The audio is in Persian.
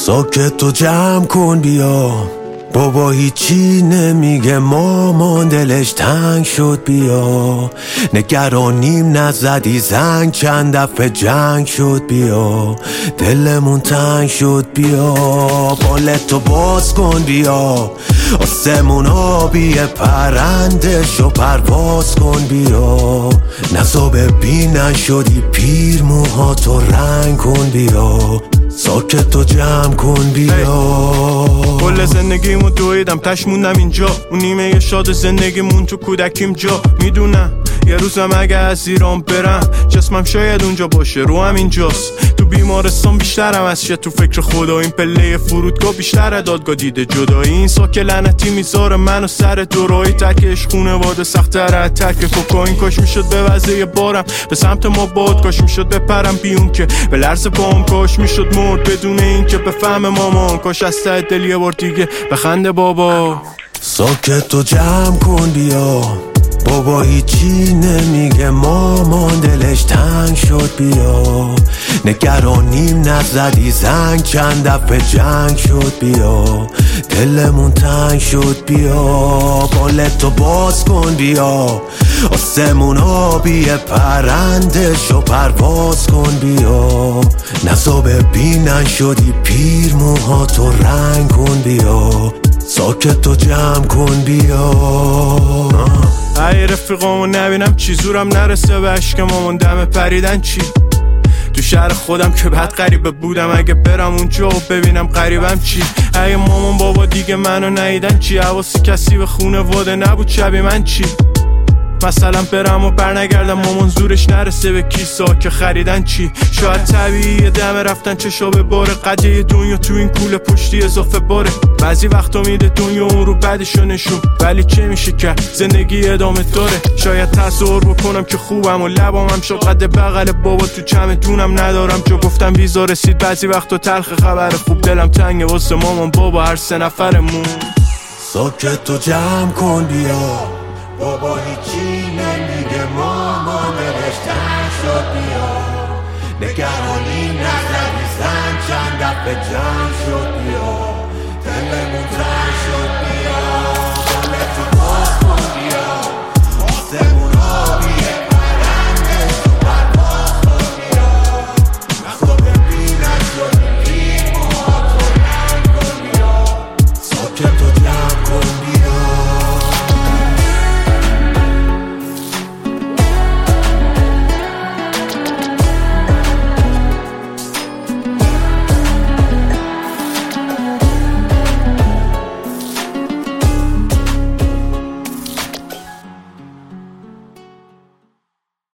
ساکت و جمع کن بیا، بابا هیچی نمیگه، مامان دلش تنگ شد بیا. نگرانیم نزدی زنگ، چند دفعه جنگ شد بیا. دلمون تنگ شد بیا، بالتو باز کن بیا. آسمون آبیه پرنده شو پرواز کن بیا. نزا ببینن شدی پیر، موهاتو رنگ کن بیا. ساکت و جمع کن بیا. کل زندگیمو دویدم تش موندم اینجا، اون نیمه شاد زندگیمون تو کودکیم جا. میدونم یه روزم اگه از ایران برم جسمم شاید اونجا باشه، روحم اینجاست. تو بیمارستان بیشترم از شه، تو فکر خدا این پله فرودگاه بیشتر دادگاه دیده جدایی. این ساک لعنتی میذاره منو سر دورایی، ترکش خونواده سخت‌تر از ترک کوکائین. کاش میشد به وضعی بارم به سمت ما باد، کاش میشد بپرم بیون که به لرز پام، کاش میشد مرد بدون این که بفهم مامان، کاش از ته دل یه بار دیگه بخنده بابا. ساکت و جمع کن بیا، بابا هیچی نمیگه، مامان دلش تنگ شد بیا. نگرانیم نزدی زنگ، چند دفعه جنگ شد بیا. دلمون تنگ شد بیا، بالتو باز کن بیا. آسمون آبیه پرنده شو پرواز کن بیا. نزا ببینن شدی پیر، موهاتو رنگ کن بیا. ساکت و جمع کن بیا. ای رفیقامو نبینم چی، زورم نرسه به عشق مامان دم پریدن چی. تو شهر خودم که بعد غریبه بودم، اگه برم اونجا و ببینم غریبم چی. اگه مامان بابا دیگه منو ندیدن چی، حواسی کسی به خونواده نبود شبیه من چی. مثلا برم و برنگردم مامان زورش نرسه به کیسا که خریدن چی. شاید طبیعیه دم رفتن چشا به باره، قضیه دنیا تو این کوله پشتی اضافه باره. بعضی وقتا میده دنیا اون رو بعدشو نشون، ولی چه میشه که زندگی ادامه داره. شاید تصور بکنم که خوبم و لبام هم شد قد بغل بابا، تو چمدونم ندارم جا گفتم ویزا رسید. بعضی وقتا تلخ خبر خوب، دلم تنگه واسه مامان بابا هر سه نفرمون. ساکت و جمع کن بیا، بابا هیچی نمیگه، مامان دلش تنگ شد بیا. نگرانی نزدی زنگ، چند دفعه جنگ شد بیا.